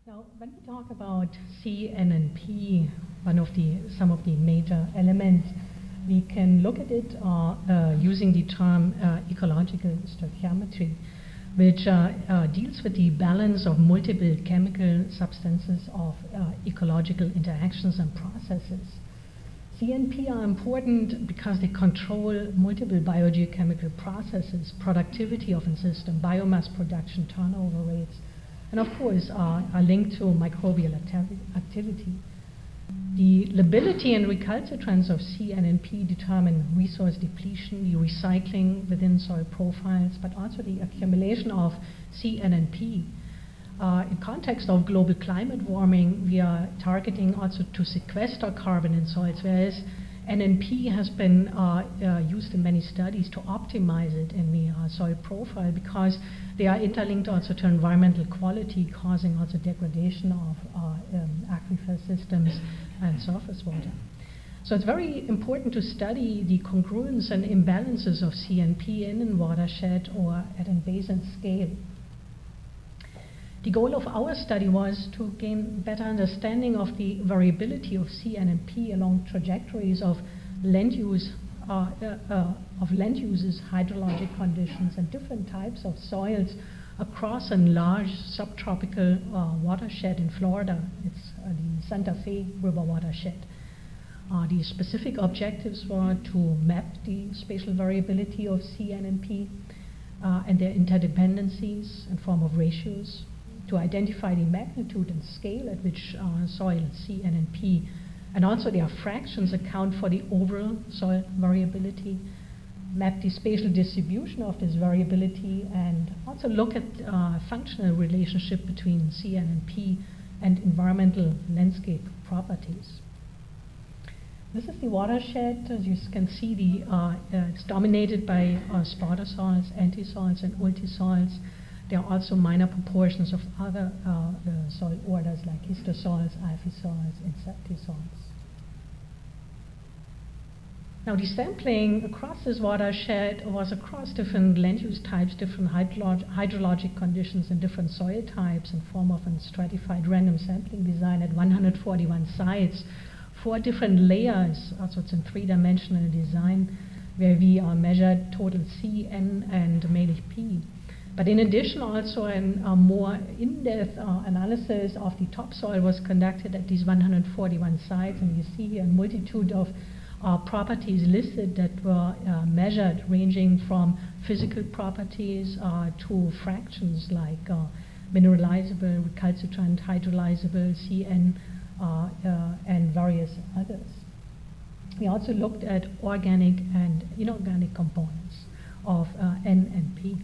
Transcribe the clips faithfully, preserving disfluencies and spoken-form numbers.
Now, when we talk about C N N P, one of the some of the major elements, we can look at it uh, uh, using the term uh, ecological stoichiometry, which uh, uh, deals with the balance of multiple chemical substances of uh, ecological interactions and processes. C N P are important because they control multiple biogeochemical processes, productivity of a system, biomass production, turnover rates, and of course are, are linked to microbial acti activity. The lability and recalcitrance of C N N P determine resource depletion, the recycling within soil profiles, but also the accumulation of C N N P. Uh, in context of global climate warming, we are targeting also to sequester carbon in soils, whereas N N P has been uh, uh, used in many studies to optimize it in the uh, soil profile because they are interlinked also to environmental quality, causing also degradation of uh, um, aquifer systems and surface water. So it's very important to study the congruence and imbalances of C N P in a watershed or at a basin scale. The goal of our study was to gain better understanding of the variability of C N N P along trajectories of land use, uh, uh, uh, of land uses, hydrologic conditions, and different types of soils across a large subtropical uh, watershed in Florida. It's uh, the Santa Fe River watershed. Uh, the specific objectives were to map the spatial variability of C N N P uh, and their interdependencies in form of ratios, to identify the magnitude and scale at which uh, soil C N N P and also their fractions account for the overall soil variability, map the spatial distribution of this variability, and also look at uh, functional relationship between C N N P and environmental landscape properties. This is the watershed. As you can see, the, uh, uh, it's dominated by uh, spawder soils, antisoils, and ultisoils. There are also minor proportions of other uh, uh, soil orders like histosoils, alphisoils, insectisoils. Now, the sampling across this watershed was across different land use types, different hydrolog hydrologic conditions, and different soil types in form of a stratified random sampling design at one hundred forty-one sites, four different layers. Also, it's in three-dimensional design where we uh, measured total C N and Mehlich P. But in addition, also a uh, more in-depth uh, analysis of the topsoil was conducted at these one hundred forty-one sites, and you see here a multitude of uh, properties listed that were uh, measured, ranging from physical properties uh, to fractions like uh, mineralizable, recalcitrant, hydrolyzable, C N, uh, uh, and various others. We also looked at organic and inorganic components of uh, N and P.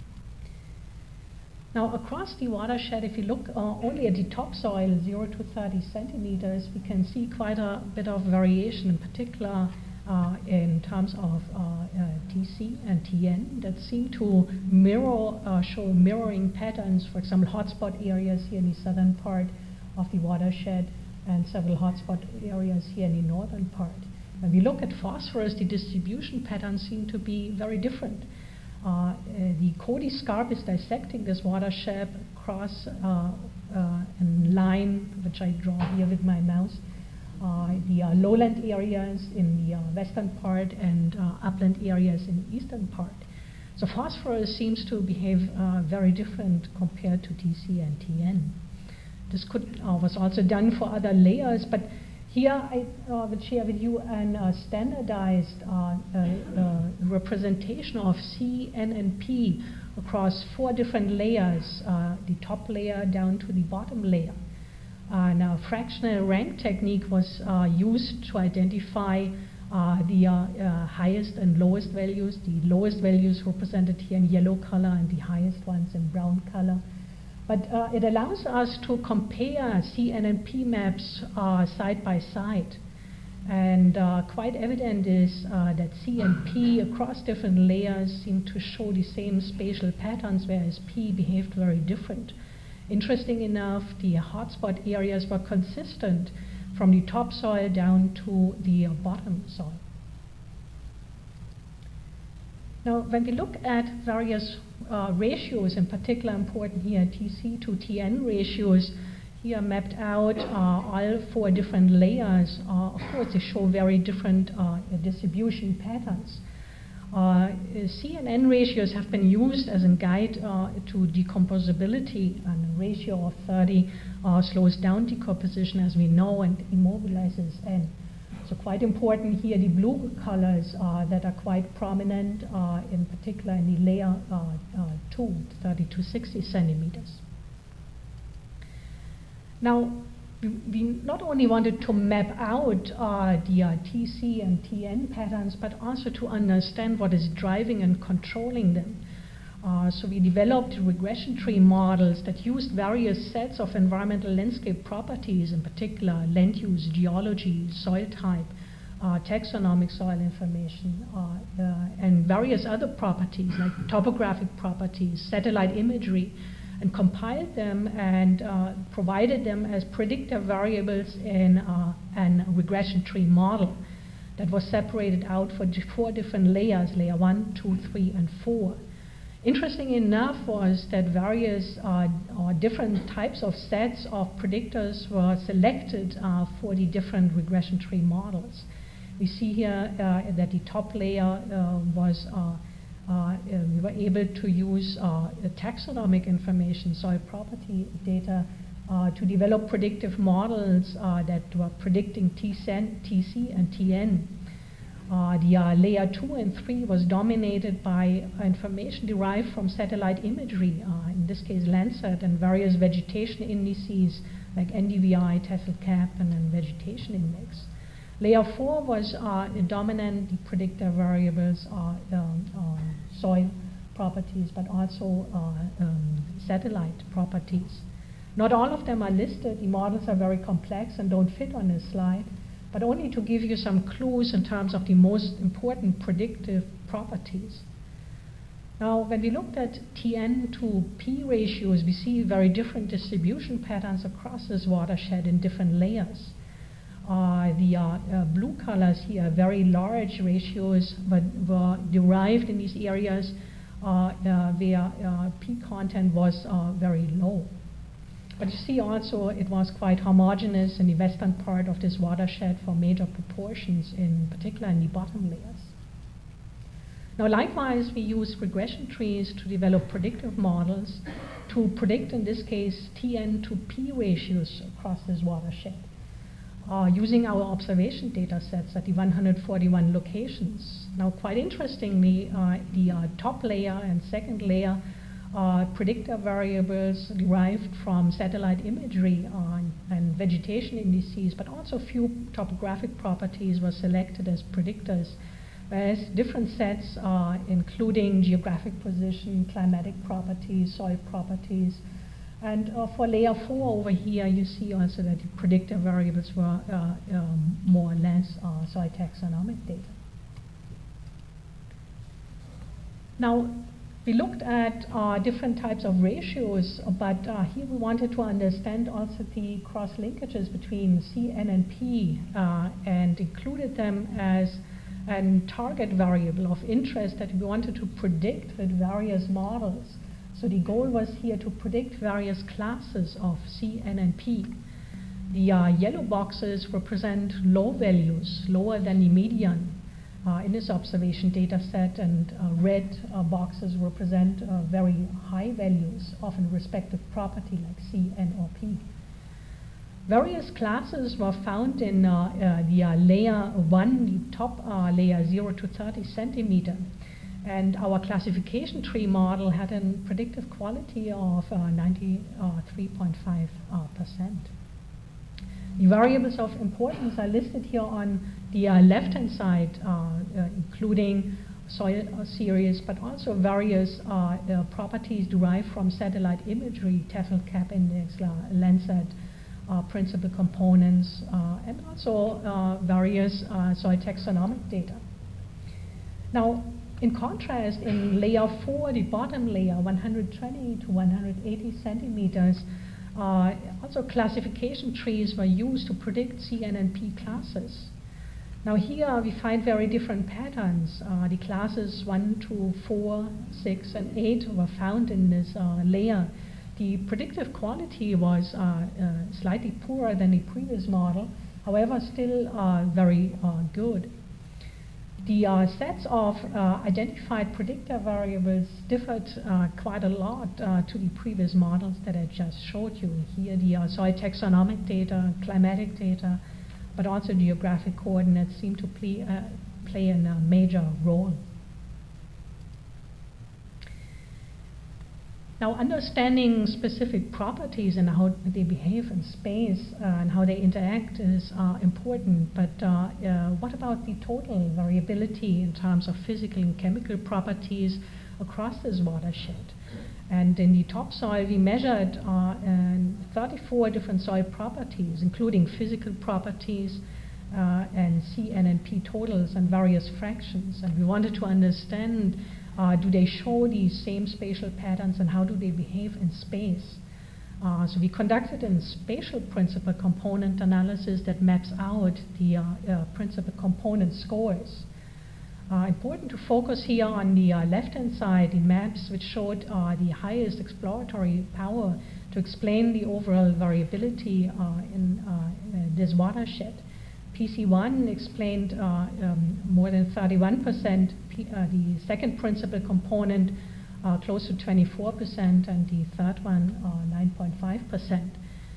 Now, across the watershed, if you look uh, only at the topsoil, zero to thirty centimeters, we can see quite a bit of variation, in particular uh, in terms of uh, uh, T C and T N that seem to mirror, uh, show mirroring patterns. For example, hotspot areas here in the southern part of the watershed and several hotspot areas here in the northern part. When we look at phosphorus, the distribution patterns seem to be very different. Uh, uh, the Cody Scarp is dissecting this watershed across uh, uh, a line, which I draw here with my mouse, uh, the uh, lowland areas in the uh, western part and uh, upland areas in the eastern part. So phosphorus seems to behave uh, very different compared to T C and T N. This could, uh, was also done for other layers, but here I uh, will share with you a uh, standardized uh, uh, uh, representation of C N N P across four different layers, uh, the top layer down to the bottom layer. Uh, now, fractional rank technique was uh, used to identify uh, the uh, uh, highest and lowest values. The lowest values represented here in yellow color and the highest ones in brown color. But uh, it allows us to compare C N N P maps uh, side by side. And uh, quite evident is uh, that C N P across different layers seem to show the same spatial patterns, whereas P behaved very different. Interesting enough, the hotspot areas were consistent from the topsoil down to the uh, bottom soil. Now, when we look at various uh, ratios, in particular important here, T C to T N ratios, here mapped out uh, all four different layers. Uh, of course, they show very different uh, distribution patterns. Uh, C N N ratios have been used as a guide uh, to decomposability, and a ratio of thirty uh, slows down decomposition, as we know, and immobilizes N. So quite important here, the blue colors uh, that are quite prominent, uh, in particular in the layer uh, uh, two, thirty to sixty centimeters. Now, we not only wanted to map out uh, the uh, T C and T N patterns, but also to understand what is driving and controlling them. Uh, so we developed regression tree models that used various sets of environmental landscape properties, in particular land use, geology, soil type, uh, taxonomic soil information, uh, uh, and various other properties like topographic properties, satellite imagery, and compiled them and uh, provided them as predictor variables in uh, an regression tree model that was separated out for four different layers, layer one, two, three, and four. Interesting enough was that various uh, or different types of sets of predictors were selected uh, for the different regression tree models. We see here uh, that the top layer uh, was uh, Uh, uh, we were able to use uh, taxonomic information, soil property data, uh, to develop predictive models uh, that were predicting T C and T N. Uh, the uh, layer two and three was dominated by information derived from satellite imagery, uh, in this case Landsat, and various vegetation indices like N D V I, TEFL-CAP, and then vegetation index. Layer four was uh, dominant. The predictor variables are um, uh, soil properties, but also uh, um, satellite properties. Not all of them are listed. The models are very complex and don't fit on this slide, but only to give you some clues in terms of the most important predictive properties. Now, when we looked at T N to P ratios, we see very different distribution patterns across this watershed in different layers. Uh, the uh, uh, blue colors here, very large ratios, but were derived in these areas uh, uh, where uh, P content was uh, very low. But you see also it was quite homogeneous in the western part of this watershed for major proportions, in particular in the bottom layers. Now likewise, we use regression trees to develop predictive models to predict, in this case, T N to P ratios across this watershed. Uh, using our observation data sets at the one hundred forty-one locations. Now, quite interestingly, uh, the uh, top layer and second layer uh, predictor variables derived from satellite imagery uh, and vegetation indices, but also few topographic properties were selected as predictors, whereas different sets, uh, including geographic position, climatic properties, soil properties. And uh, for layer four over here, you see also that the predictor variables were uh, um, more or less uh, soil taxonomic data. Now, we looked at uh, different types of ratios, but uh, here we wanted to understand also the cross linkages between C, N, and P, uh, and included them as a target variable of interest that we wanted to predict with various models. So the goal was here to predict various classes of C, N, and P. The uh, yellow boxes represent low values, lower than the median uh, in this observation data set, and uh, red uh, boxes represent uh, very high values, often respective property like C, N, or P. Various classes were found in uh, uh, the uh, layer one, the top uh, layer zero to thirty centimeter. And our classification tree model had a predictive quality of uh, ninety-three point five percent. The variables of importance are listed here on the uh, left-hand side, uh, uh, including soil uh, series, but also various uh, uh, properties derived from satellite imagery, TEFL-CAP index, Landsat, uh, principal components, uh, and also uh, various uh, soil taxonomic data. Now, in contrast, in layer four, the bottom layer, one hundred twenty to one hundred eighty centimeters, uh, also classification trees were used to predict C, N, and P classes. Now here we find very different patterns. Uh, the classes one, two, four, six, and eight were found in this uh, layer. The predictive quality was uh, uh, slightly poorer than the previous model, however still uh, very uh, good. The uh, sets of uh, identified predictor variables differed uh, quite a lot uh, to the previous models that I just showed you. Here the uh, soil taxonomic data, climatic data, but also geographic coordinates seem to play, uh, play a uh, major role. Now, understanding specific properties and how they behave in space uh, and how they interact is uh, important, but uh, uh, what about the total variability in terms of physical and chemical properties across this watershed? And in the topsoil, we measured uh, thirty-four different soil properties, including physical properties uh, and C N N P totals and various fractions. And we wanted to understand, Uh, do they show these same spatial patterns and how do they behave in space? Uh, so we conducted a spatial principal component analysis that maps out the uh, uh, principal component scores. Uh, important to focus here on the uh, left-hand side, the maps which showed uh, the highest exploratory power to explain the overall variability uh, in uh, uh, this watershed. P C one explained uh, um, more than thirty-one percent, P uh, the second principal component uh, close to twenty-four percent, and the third one uh, nine point five percent.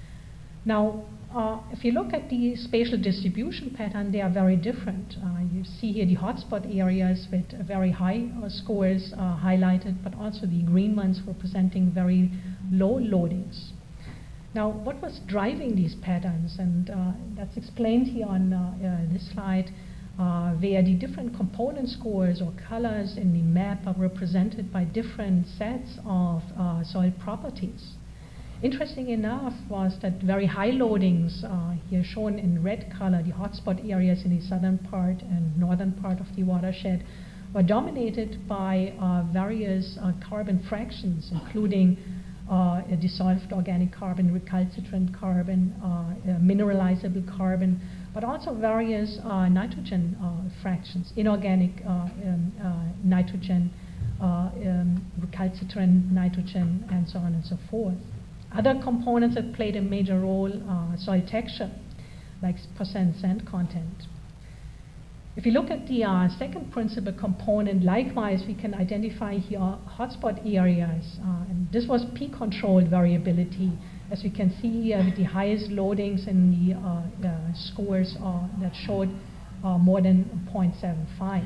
Now, uh, if you look at the spatial distribution pattern, they are very different. Uh, you see here the hotspot areas with uh, very high uh, scores uh, highlighted, but also the green ones representing very low loadings. Now, what was driving these patterns? And uh, that's explained here on uh, uh, this slide, uh, where the different component scores or colors in the map are represented by different sets of uh, soil properties. Interesting enough was that very high loadings, uh, here shown in red color, the hotspot areas in the southern part and northern part of the watershed, were dominated by uh, various uh, carbon fractions, including Uh, dissolved organic carbon, recalcitrant carbon, uh, uh, mineralizable carbon, but also various uh, nitrogen uh, fractions, inorganic uh, um, uh, nitrogen, uh, um, recalcitrant nitrogen, and so on and so forth. Other components that played a major role are soil texture, like percent sand content. If you look at the uh, second principal component, likewise, we can identify here hotspot areas. Uh, and this was P-controlled variability, as we can see here with the highest loadings in the uh, uh, scores uh, that showed uh, more than zero point seven five.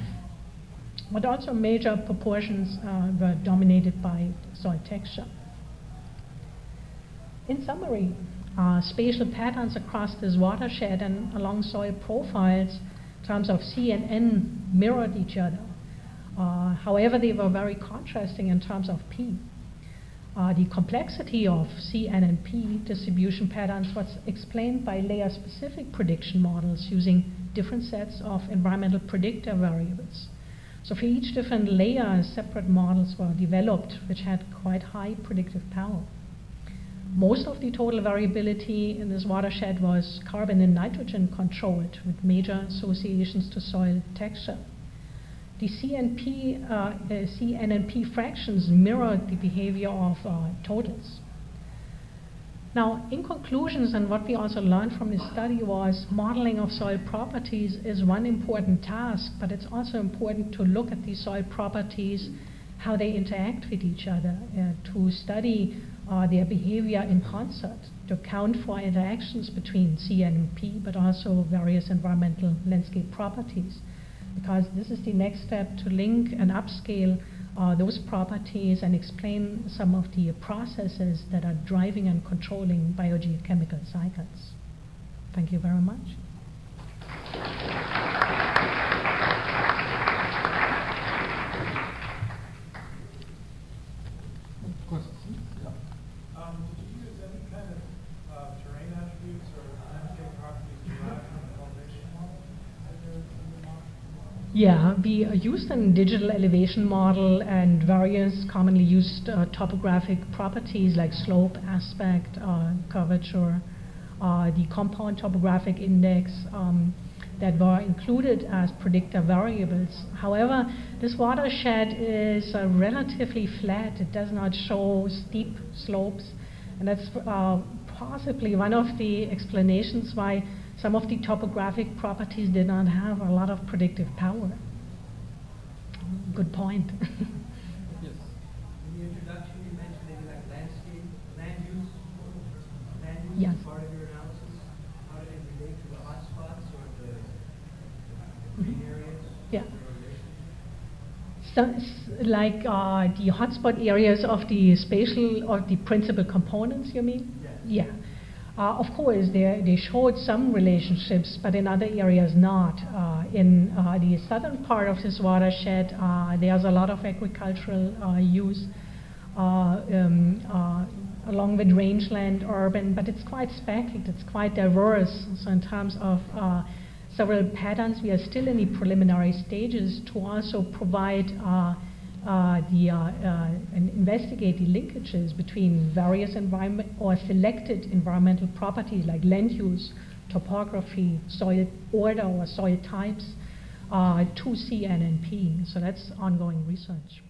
But also major proportions uh, were dominated by soil texture. In summary, uh, spatial patterns across this watershed and along soil profiles in terms of C and N mirrored each other. Uh, however, they were very contrasting in terms of P. Uh, the complexity of C, N, and P distribution patterns was explained by layer-specific prediction models using different sets of environmental predictor variables. So for each different layer, separate models were developed which had quite high predictive power. Most of the total variability in this watershed was carbon and nitrogen controlled, with major associations to soil texture. The C N P, uh, uh, C N N P fractions mirrored the behavior of uh, totals. Now, in conclusions, and what we also learned from this study was modeling of soil properties is one important task, but it's also important to look at these soil properties, how they interact with each other, uh, to study uh, their behavior in concert, to account for interactions between C N N P, but also various environmental landscape properties. Because this is the next step to link and upscale uh, those properties and explain some of the processes that are driving and controlling biogeochemical cycles. Thank you very much. Questions? Yeah. Um, did you use any kind of uh, terrain attributes or landscape properties derived from the elevation model? Yeah, we uh, used a digital elevation model and various commonly used uh, topographic properties like slope, aspect, uh, curvature, uh, the compound topographic index um, that were included as predictor variables. However, this watershed is uh, relatively flat. It does not show steep slopes. And that's uh, possibly one of the explanations why some of the topographic properties did not have a lot of predictive power. Good point. Yes. In the introduction, you mentioned maybe like landscape, land use, land use Yes. is part of your analysis. How did it relate to the hotspots or the, the green areas? Yeah. Or So, s- like uh, the hotspot areas of the spatial or the principal components, you mean? Yes. Yeah. Uh, of course, they, they showed some relationships, but in other areas not. Uh, in uh, the southern part of this watershed, uh, there's a lot of agricultural uh, use, uh, um, uh, along with rangeland, urban, but it's quite speckled, it's quite diverse. So in terms of uh, several patterns, we are still in the preliminary stages to also provide uh, uh, the, uh, uh, and investigate the linkages between various environment or selected environmental properties like land use, topography, soil order or soil types uh, to C N N P. So that's ongoing research.